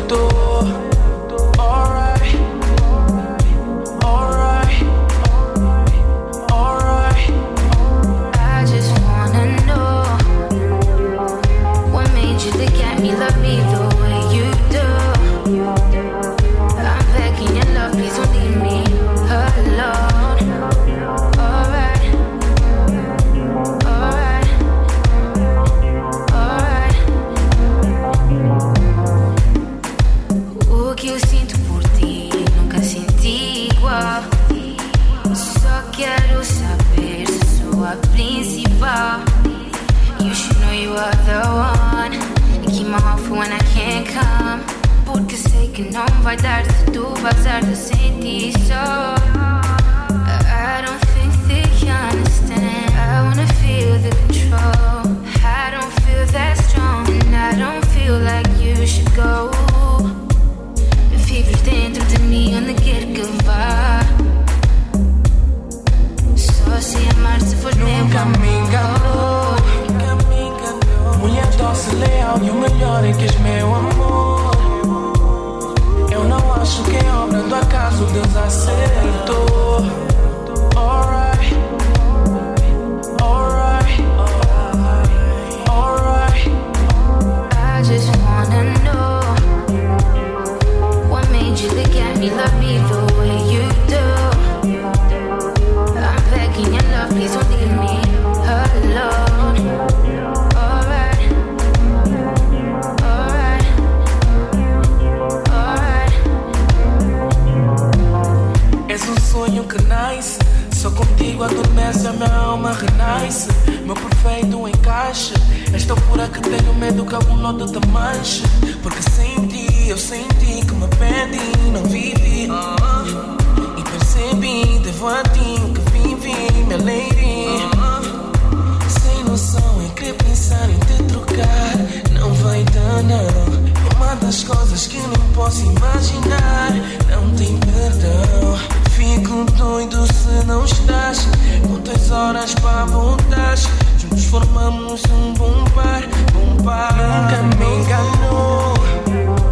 certo. Alright, alright, alright. I just wanna know what made you look at me, love me the way you do. I'm begging your love, please don't leave me alone. Alright, alright, alright. O que eu sinto por ti nunca senti igual. Só quero saber se sou a principal. You should know you are the one. I keep my heart full when I can't come. Porque sei que não vai dar se tu vazar sem ti só. I don't think they understand. I wanna feel the control. I don't feel that strong, and I don't feel like you should go. Vives dentro de mim onde quer que vá. Só sei amar se for meu Nunca me enganou. Mulher doce, leal e o melhor é que és meu amor. Eu não acho que é obra do acaso, Deus acertou. Alright, alright, alright. I just wanna know what made you look at me, love me the way you do. I'm begging your love, please don't leave me alone. Alright, alright, alright. És um sonho que nasce, só contigo adormece, a minha alma renasce. Meu perfeito encaixe, és tão pura que tenho medo que algum lodo te manche. Porque sem ti, eu senti que me perdi, não vivi. E percebi, devo a ti o que vivi, minha lady. Sem noção em querer pensar em te trocar, não vai dar não. Uma das coisas que nem posso imaginar, não tem perdão. Fico doido se não estás, quantas horas para voltar. Juntos formamos um bom par, bom par. Nunca me enganou.